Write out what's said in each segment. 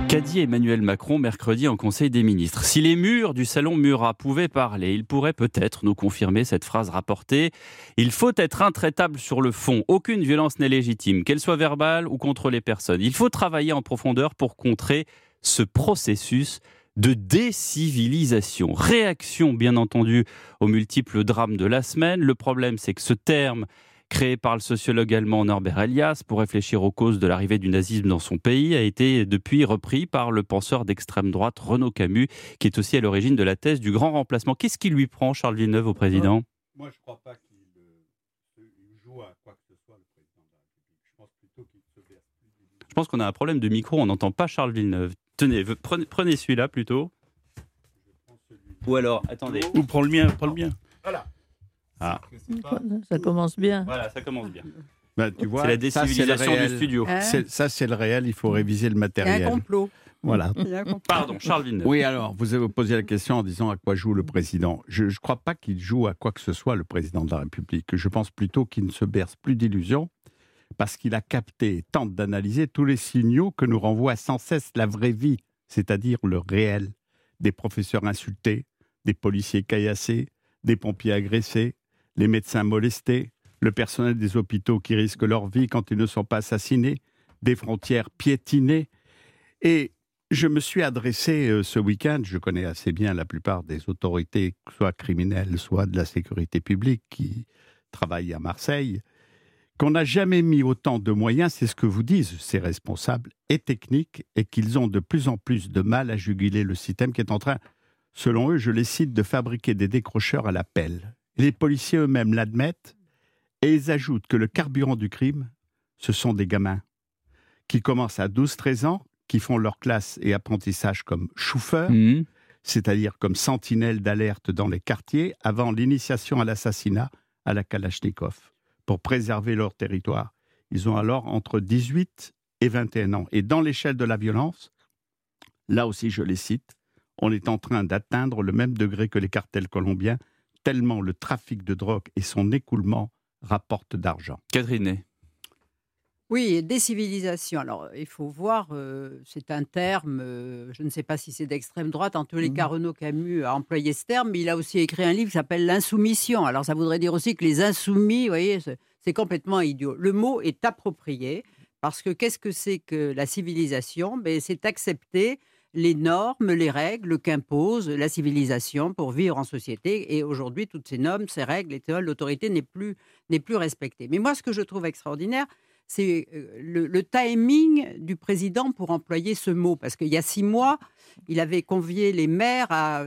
Qu'a dit Emmanuel Macron mercredi en Conseil des ministres ? Si les murs du salon Murat pouvaient parler, ils pourraient peut-être nous confirmer cette phrase rapportée. Il faut être intraitable sur le fond. Aucune violence n'est légitime, qu'elle soit verbale ou contre les personnes. Il faut travailler en profondeur pour contrer ce processus de décivilisation. Réaction, bien entendu, aux multiples drames de la semaine. Le problème, c'est que ce terme, créé par le sociologue allemand Norbert Elias pour réfléchir aux causes de l'arrivée du nazisme dans son pays, a été depuis repris par le penseur d'extrême droite Renaud Camus, qui est aussi à l'origine de la thèse du grand remplacement. Qu'est-ce qui lui prend, Charles Villeneuve, au président ? Moi, je ne crois pas qu'il joue à quoi que ce soit, le président de la République. Je pense plutôt qu'il se verse plus d'illusions. Je pense qu'on a un problème de micro, on n'entend pas Charles Villeneuve. Tenez, prenez celui-là plutôt. Ou alors, attendez. Ou prends le mien, Voilà. Ah. Ça commence bien. Voilà, ça commence bien. Ben, tu vois, C'est la décivilisation du studio. Ça, c'est le réel, il faut réviser le Il y matériel. a un complot. Voilà. Pardon, Charles Villeneuve. Oui, alors, vous avez posé la question en disant à quoi joue le président. Je ne crois pas qu'il joue à quoi que ce soit, le président de la République. Je pense plutôt qu'il ne se berce plus d'illusions parce qu'il a capté et tente d'analyser tous les signaux que nous renvoie sans cesse la vraie vie, c'est-à-dire le réel. Des professeurs insultés, des policiers caillassés, des pompiers agressés, les médecins molestés, le personnel des hôpitaux qui risquent leur vie quand ils ne sont pas assassinés, des frontières piétinées. Et je me suis adressé ce week-end, je connais assez bien la plupart des autorités, soit criminelles, soit de la sécurité publique, qui travaillent à Marseille, qu'on n'a jamais mis autant de moyens, c'est ce que vous disent ces responsables, et techniques, et qu'ils ont de plus en plus de mal à juguler le système qui est en train, selon eux, je les cite, de fabriquer des décrocheurs à la pelle. Les policiers eux-mêmes l'admettent et ils ajoutent que le carburant du crime, ce sont des gamins qui commencent à 12-13 ans, qui font leur classe et apprentissage comme chauffeurs, c'est-à-dire comme sentinelles d'alerte dans les quartiers, avant l'initiation à l'assassinat à la Kalachnikov, pour préserver leur territoire. Ils ont alors entre 18 et 21 ans. Et dans l'échelle de la violence, là aussi je les cite, on est en train d'atteindre le même degré que les cartels colombiens, tellement le trafic de drogue et son écoulement rapportent d'argent. Catherine Ney. Oui, décivilisation. Alors, il faut voir, c'est un terme, je ne sais pas si c'est d'extrême droite, en tous les cas, Renaud Camus a employé ce terme, mais il a aussi écrit un livre qui s'appelle « L'insoumission ». Alors, ça voudrait dire aussi que les insoumis, vous voyez, c'est complètement idiot. Le mot est approprié, parce que qu'est-ce que c'est que la civilisation ? C'est accepter les normes, les règles qu'impose la civilisation pour vivre en société. Et aujourd'hui, toutes ces normes, ces règles, l'autorité n'est plus respectée. Mais moi, ce que je trouve extraordinaire, c'est le timing du président pour employer ce mot. Parce qu'il y a 6 mois, il avait convié les maires à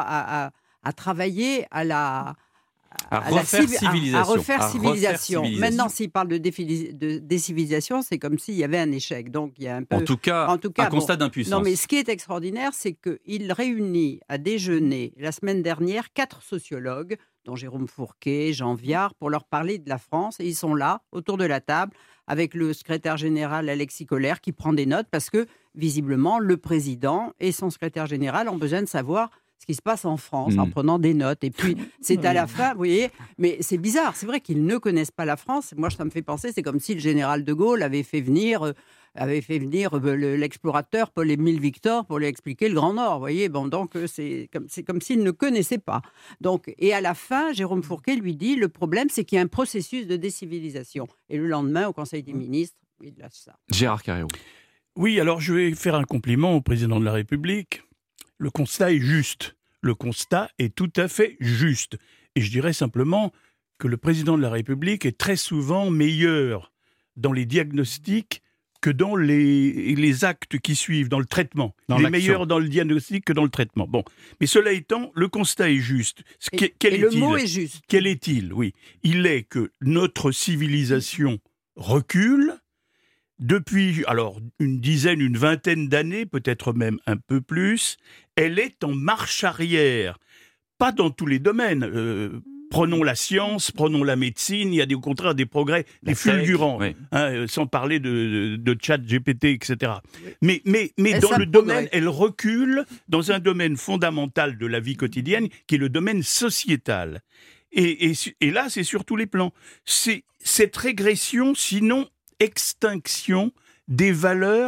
travailler à refaire civilisation. Maintenant, s'il parle de décivilisation, c'est comme s'il y avait un échec. Donc, il y a un peu, en tout cas un constat d'impuissance. Non, mais ce qui est extraordinaire, c'est qu'il réunit à déjeuner la semaine dernière 4 sociologues, dont Jérôme Fourquet, Jean Viard, pour leur parler de la France. Et ils sont là, autour de la table, avec le secrétaire général Alexis Collère, qui prend des notes, parce que, visiblement, le président et son secrétaire général ont besoin de savoir ce qui se passe en France, en prenant des notes. Et puis, c'est à la fin, vous voyez, mais c'est bizarre, c'est vrai qu'ils ne connaissent pas la France. Moi, ça me fait penser, c'est comme si le général de Gaulle avait fait venir l'explorateur Paul-Émile Victor pour lui expliquer le Grand Nord, vous voyez. Bon, donc, c'est comme s'il ne connaissait pas. Donc, et à la fin, Jérôme Fourquet lui dit, le problème, c'est qu'il y a un processus de décivilisation. Et le lendemain, au Conseil des ministres, il lâche ça. Gérard Carreau. Oui, alors je vais faire un compliment au président de la République. Le constat est juste. Le constat est tout à fait juste. Et je dirais simplement que le président de la République est très souvent meilleur dans les diagnostics que dans les actes qui suivent, dans le traitement. Il est meilleur dans le diagnostic que dans le traitement. Bon, mais cela étant, le constat est juste. Le mot est juste. Quel est-il ? Oui, il est que notre civilisation recule depuis, alors, une vingtaine d'années, peut-être même un peu plus. Elle est en marche arrière. Pas dans tous les domaines. Prenons la science, prenons la médecine, il y a au contraire des progrès, des fulgurants, oui. Sans parler de chat GPT, etc. Mais dans le domaine, elle recule dans un domaine fondamental de la vie quotidienne, qui est le domaine sociétal. Et là, c'est sur tous les plans. C'est cette régression, sinon extinction, des valeurs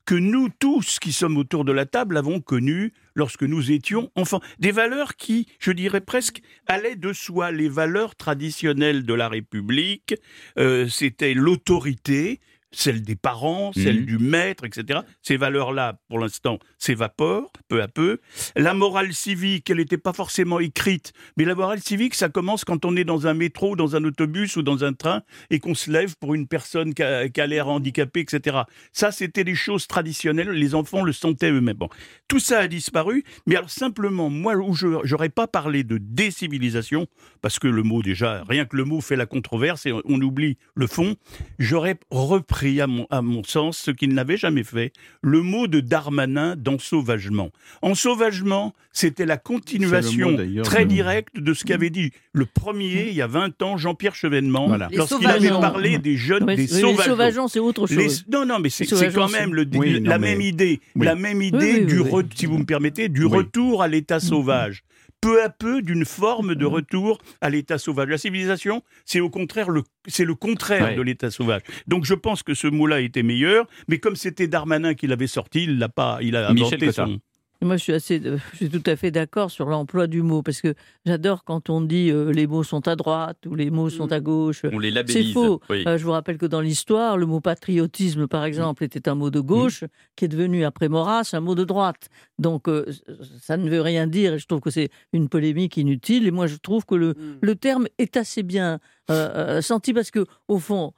que nous tous qui sommes autour de la table avons connues lorsque nous étions enfants. Des valeurs qui, je dirais presque, allaient de soi. Les valeurs traditionnelles de la République, c'était l'autorité, celle des parents, celle du maître, etc. Ces valeurs-là, pour l'instant, s'évaporent peu à peu. La morale civique, elle n'était pas forcément écrite, mais la morale civique, ça commence quand on est dans un métro, dans un autobus ou dans un train et qu'on se lève pour une personne qui a l'air handicapée, etc. Ça, c'était des choses traditionnelles, les enfants le sentaient eux-mêmes. Bon. Tout ça a disparu, mais alors simplement, moi, où j'aurais pas parlé de décivilisation, parce que le mot déjà, rien que le mot fait la controverse et on oublie le fond, j'aurais repris à mon sens, ce qu'il n'avait jamais fait, le mot de Darmanin d'ensauvagement. Ensauvagement, c'était la continuation très directe de ce qu'avait dit le premier, il y a 20 ans, Jean-Pierre Chevènement, lorsqu'il avait parlé des jeunes, des sauvageons. Les sauvageons, c'est autre chose. Non, mais c'est quand même la même idée. La même idée, si vous me permettez, du retour à l'état sauvage. Peu à peu, d'une forme de retour à l'état sauvage. La civilisation, c'est au contraire le contraire de l'état sauvage. Donc je pense que ce mot-là était meilleur, mais comme c'était Darmanin qui l'avait sorti, il a inventé son... Moi, je suis tout à fait d'accord sur l'emploi du mot, parce que j'adore quand on dit les mots sont à droite ou les mots sont à gauche. On les labellise. C'est faux. Oui. Je vous rappelle que dans l'histoire, le mot patriotisme, par exemple, était un mot de gauche qui est devenu, après Maurras, un mot de droite. Donc, ça ne veut rien dire, et je trouve que c'est une polémique inutile. Et moi, je trouve que le terme est assez bien senti, parce que, au fond,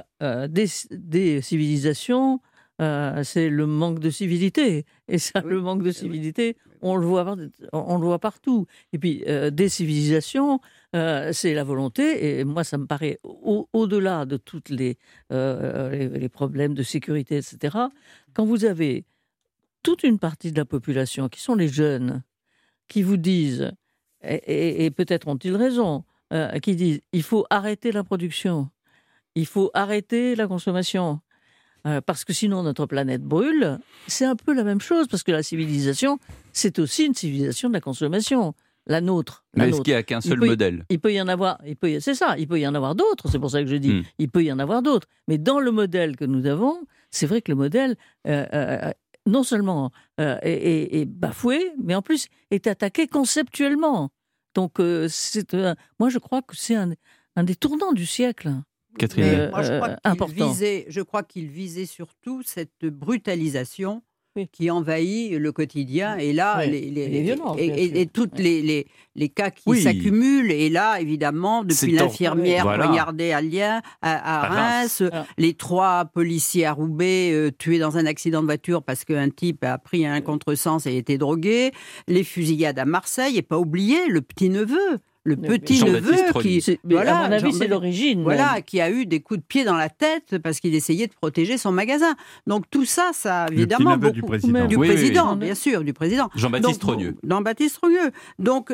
des civilisations... c'est le manque de civilité. Et ça, le manque de civilité, on le voit partout. Et puis, des civilisations, c'est la volonté. Et moi, ça me paraît, au-delà de toutes les problèmes de sécurité, etc., quand vous avez toute une partie de la population, qui sont les jeunes, qui vous disent, et peut-être ont-ils raison, qui disent, il faut arrêter la production, il faut arrêter la consommation, parce que sinon notre planète brûle, c'est un peu la même chose, parce que la civilisation, c'est aussi une civilisation de la consommation, la nôtre. Mais est-ce qu'il n'y a qu'un seul modèle ? Il peut y en avoir, c'est ça, il peut y en avoir d'autres, c'est pour ça que je dis, il peut y en avoir d'autres. Mais dans le modèle que nous avons, c'est vrai que le modèle, non seulement est bafoué, mais en plus est attaqué conceptuellement. Donc, moi je crois que c'est un des tournants du siècle. Catherine, moi, je crois qu'il visait surtout cette brutalisation qui envahit le quotidien. Et là, les violences, et tous les cas qui s'accumulent. Et là, évidemment, depuis l'infirmière poignardée à Reims, les 3 policiers à Roubaix tués dans un accident de voiture parce qu'un type a pris un contresens et était drogué, les fusillades à Marseille, et pas oublier le petit-neveu. Le petit-neveu qui, à mon avis, c'est l'origine. Qui a eu des coups de pied dans la tête parce qu'il essayait de protéger son magasin. Donc tout ça, évidemment, beaucoup... Du président, bien sûr, du président. Jean-Baptiste Trogneux. Donc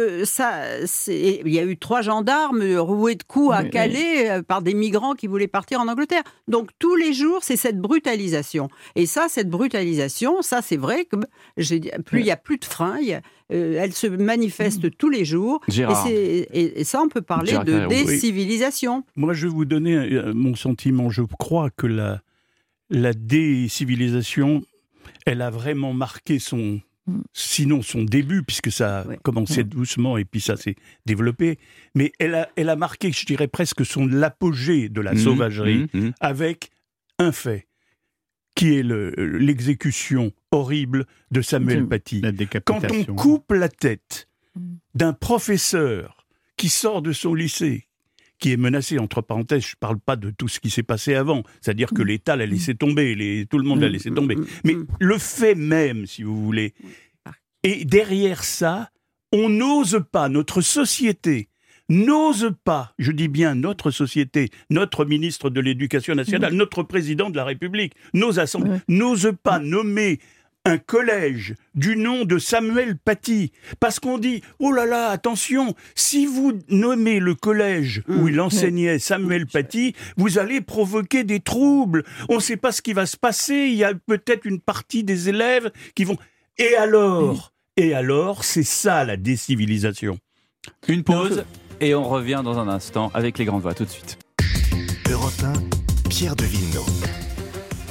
il y a eu 3 gendarmes roués de coups à Calais par des migrants qui voulaient partir en Angleterre. Donc tous les jours, c'est cette brutalisation. Et cette brutalisation, c'est vrai que plus il y a plus de frein, elle se manifeste tous les jours. Gérard. Et ça, on peut parler de décivilisation. Moi, je vais vous donner mon sentiment. Je crois que la décivilisation, elle a vraiment marqué sinon son début, puisque ça a commencé doucement et puis ça s'est développé. Mais elle a marqué, je dirais presque l'apogée de la sauvagerie avec un fait, qui est l'exécution horrible de Samuel Paty. Quand on coupe la tête d'un professeur qui sort de son lycée, qui est menacé, entre parenthèses, je ne parle pas de tout ce qui s'est passé avant, c'est-à-dire que l'État l'a laissé tomber, tout le monde l'a laissé tomber, mais le fait même, si vous voulez, et derrière ça, on n'ose pas, notre société n'ose pas, je dis bien notre société, notre ministre de l'Éducation nationale, notre président de la République, nos assemblées, n'ose pas nommer un collège du nom de Samuel Paty, parce qu'on dit, oh là là, attention, si vous nommez le collège où il enseignait Samuel Paty, vous allez provoquer des troubles, on ne sait pas ce qui va se passer, il y a peut-être une partie des élèves qui vont... Et alors, c'est ça la décivilisation. Une pause, et on revient dans un instant avec les grandes voix, tout de suite. Europe 1, Pierre de Villeneuve.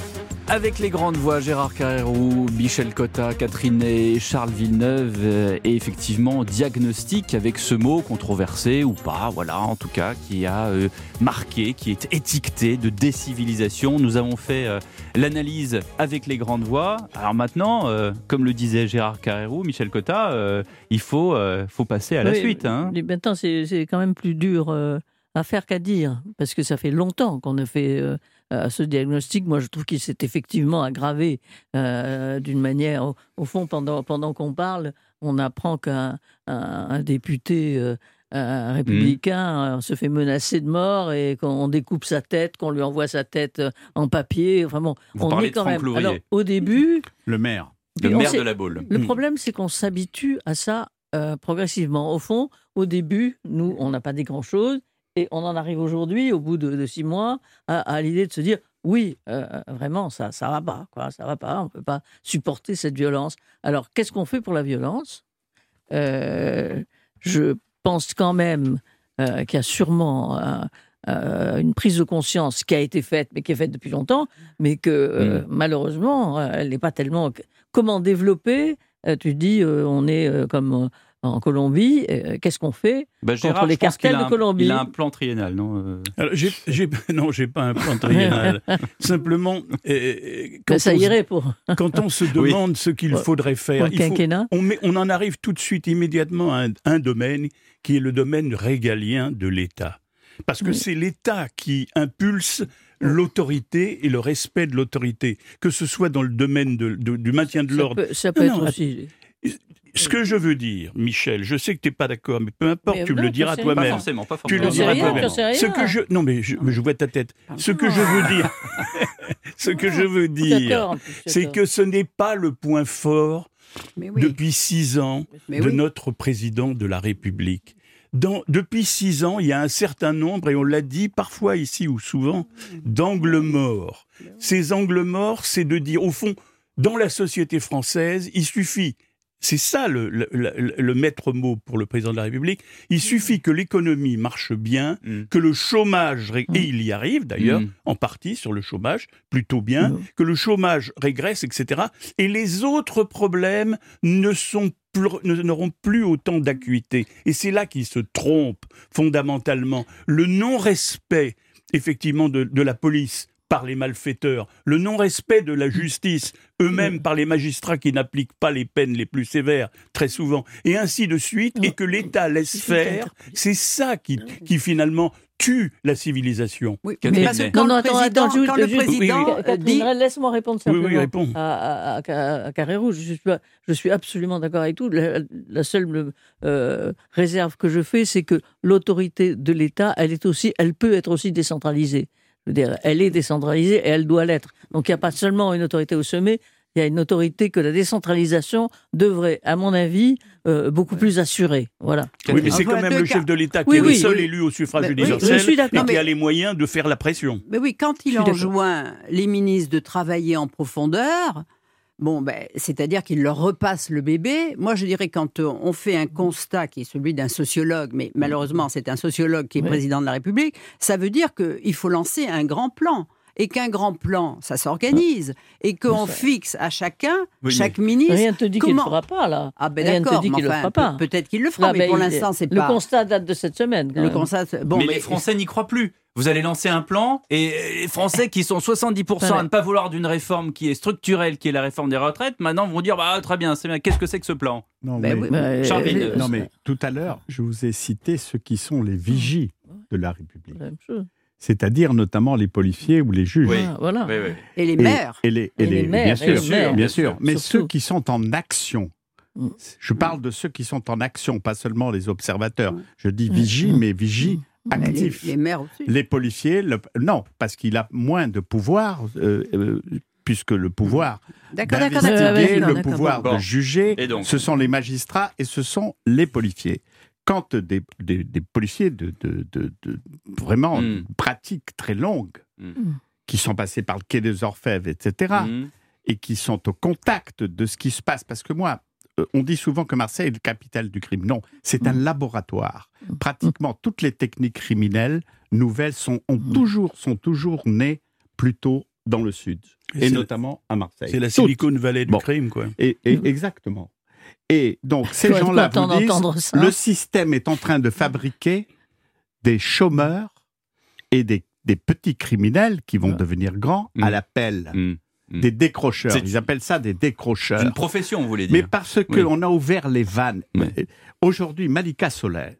Avec les grandes voix, Gérard Carrérou, Michel Cotta, Catherine Ney, Charles Villeneuve, et effectivement diagnostic avec ce mot controversé ou pas, voilà, en tout cas, qui a marqué, qui est étiqueté de décivilisation. Nous avons fait l'analyse avec les grandes voix. Alors maintenant, comme le disait Gérard Carrérou, Michel Cotta, il faut passer à la suite. Hein. Maintenant, c'est quand même plus dur à faire qu'à dire, parce que ça fait longtemps qu'on a fait ce diagnostic. Moi, je trouve qu'il s'est effectivement aggravé d'une manière... Au fond, pendant qu'on parle, on apprend qu'un député républicain se fait menacer de mort et qu'on découpe sa tête, qu'on lui envoie sa tête en papier. Enfin bon, Vous on parlez est de quand Franck même... Louvrier. Alors, au début... Le maire. Le maire de la Baule. Le problème, c'est qu'on s'habitue à ça progressivement. Au fond, au début, nous, on n'a pas dit grand-chose. Et on en arrive aujourd'hui, au bout de 6 mois, à l'idée de se dire oui, vraiment, ça va pas, quoi, ça va pas, on peut pas supporter cette violence. Alors, qu'est-ce qu'on fait pour la violence ? Je pense quand même qu'il y a sûrement une prise de conscience qui a été faite, mais qui est faite depuis longtemps, mais que malheureusement, elle n'est pas tellement... Comment développer ? Tu dis, on est comme... en Colombie, qu'est-ce qu'on fait contre les cartels de Colombie ? Il a un plan triennal, non Alors, non, j'ai pas un plan triennal. Simplement, quand on se demande ce qu'il faudrait faire, on en arrive tout de suite, immédiatement à un domaine qui est le domaine régalien de l'État. Parce que c'est l'État qui impulse l'autorité et le respect de l'autorité, que ce soit dans le domaine du maintien de l'ordre. Ça peut être aussi... Ce que je veux dire, Michel, je sais que tu n'es pas d'accord, mais peu importe, tu me le diras toi-même. Pas forcément. Tu le diras toi-même. Non, mais je vois ta tête. Ce que je veux dire, c'est que ce n'est pas le point fort depuis 6 ans de notre président de la République. Depuis 6 ans, il y a un certain nombre, et on l'a dit parfois ici ou souvent, d'angles morts. Ces angles morts, c'est de dire, au fond, dans la société française, il suffit... C'est ça le maître mot pour le président de la République. Il suffit que l'économie marche bien, que le chômage, et il y arrive d'ailleurs, en partie sur le chômage, plutôt bien, que le chômage régresse, etc. Et les autres problèmes n'auront plus autant d'acuité. Et c'est là qu'il se trompe fondamentalement. Le non-respect, effectivement, de la police par les malfaiteurs, le non-respect de la justice, eux-mêmes par les magistrats qui n'appliquent pas les peines les plus sévères, très souvent, et ainsi de suite, et que l'État laisse faire, c'est ça qui finalement tue la civilisation. Oui, mais parce que quand le président dit... Laisse-moi répondre simplement réponds. à Carrérou. Je suis absolument d'accord avec tout. La seule réserve que je fais, c'est que l'autorité de l'État, elle peut être aussi décentralisée. Je veux dire, elle est décentralisée et elle doit l'être. Donc il n'y a pas seulement une autorité au sommet, il y a une autorité que la décentralisation devrait, à mon avis, beaucoup plus assurer. Voilà. Oui, mais c'est quand même le chef de l'État qui est le seul élu au suffrage universel et qui a les moyens de faire la pression. Mais oui, quand il enjoint les ministres de travailler en profondeur... c'est-à-dire qu'il leur repasse le bébé. Moi, je dirais quand on fait un constat qui est celui d'un sociologue, mais malheureusement, c'est un sociologue qui est président de la République, ça veut dire qu'il faut lancer un grand plan. Et qu'un grand plan, ça s'organise. Et qu'on fixe à chacun, chaque ministre... Rien ne te dit qu'il ne le fera pas, là. Ah ben rien d'accord, mais enfin, peut-être qu'il le fera, mais pour l'instant, c'est pas... Le constat date de cette semaine. Mais les Français n'y croient plus. Vous allez lancer un plan, et les Français qui sont 70% à ne pas vouloir d'une réforme qui est structurelle, qui est la réforme des retraites, maintenant vont dire très bien, c'est bien. Qu'est-ce que c'est que ce plan ? Non, mais tout à l'heure, je vous ai cité ceux qui sont les vigies de la République. C'est-à-dire notamment les policiers ou les juges. Oui. Voilà. Oui. Et les maires. Et les maires, bien sûr. Mais surtout. ceux qui sont en action. Je parle de ceux qui sont en action, pas seulement les observateurs. Je dis vigie, mais vigie actif. Les maires aussi. Les policiers, non, parce qu'il a moins de pouvoir, puisque le pouvoir d'investiguer, le pouvoir de juger, ce sont les magistrats et ce sont les policiers. Quand des policiers de vraiment pratiques très longues, qui sont passés par le quai des Orfèvres, etc., et qui sont au contact de ce qui se passe, parce que moi, on dit souvent que Marseille est la capitale du crime. Non, c'est un laboratoire. Pratiquement toutes les techniques criminelles nouvelles sont toujours nées plutôt dans le Sud. et notamment à Marseille. C'est la Silicon Valley du crime, quoi. Exactement. Et donc, ces gens-là vous disent, le système est en train de fabriquer des chômeurs et des petits criminels qui vont devenir grands à l'appel. Des décrocheurs. Ils appellent ça des décrocheurs. C'est une profession, vous voulez dire. Mais parce qu'on a ouvert les vannes. Oui. Aujourd'hui, Malika Solaire,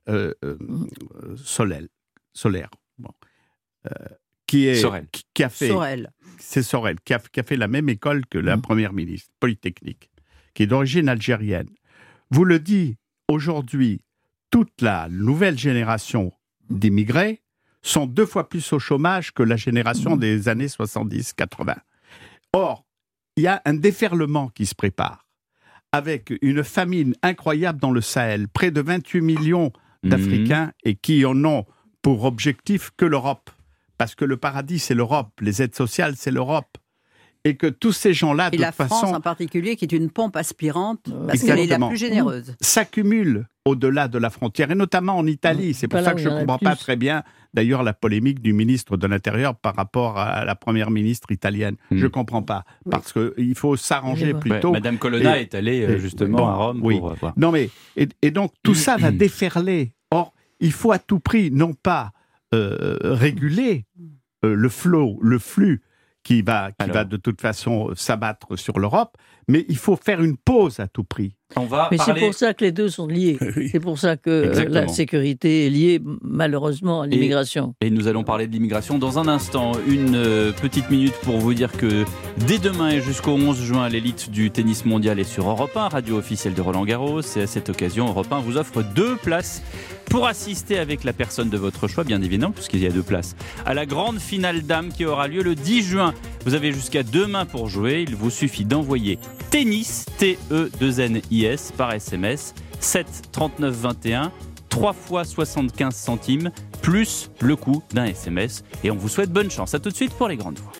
qui a fait... Sorel. C'est Sorel, qui a fait la même école que la première ministre, Polytechnique, qui est d'origine algérienne. Vous le dit, aujourd'hui, toute la nouvelle génération d'immigrés sont 2 fois plus au chômage que la génération des années 70-80. Or, il y a un déferlement qui se prépare, avec une famine incroyable dans le Sahel, près de 28 millions d'Africains, et qui en ont pour objectif que l'Europe. Parce que le paradis, c'est l'Europe, les aides sociales, c'est l'Europe. Et que tous ces gens-là, de toute façon... Et la France en particulier, qui est une pompe aspirante, parce qu'elle est la plus généreuse. S'accumulent au-delà de la frontière, et notamment en Italie. C'est pour ça que je ne comprends pas très bien, d'ailleurs, la polémique du ministre de l'Intérieur par rapport à la première ministre italienne. Je ne comprends pas, parce qu'il faut s'arranger plutôt. Madame Colonna est allée justement à Rome pour voir. Non, mais, et donc, tout ça va déferler. Or, il faut à tout prix, non pas réguler le flux qui va de toute façon s'abattre sur l'Europe, mais il faut faire une pause à tout prix. Mais c'est pour ça que les deux sont liés. C'est pour ça que la sécurité est liée malheureusement à l'immigration. Et nous allons parler de l'immigration dans un instant. Une petite minute pour vous dire que dès demain et jusqu'au 11 juin, l'élite du tennis mondial est sur Europe 1, radio officielle de Roland-Garros. Et à cette occasion, Europe 1 vous offre 2 places pour assister avec la personne de votre choix, bien évidemment, puisqu'il y a 2 places, à la grande finale dames qui aura lieu le 10 juin. Vous avez jusqu'à demain pour jouer. Il vous suffit d'envoyer tennis, T-E-2-N-I-S, par SMS, 7 39 21, 3 fois 75 centimes, plus le coût d'un SMS. Et on vous souhaite bonne chance. À tout de suite pour les grandes voix.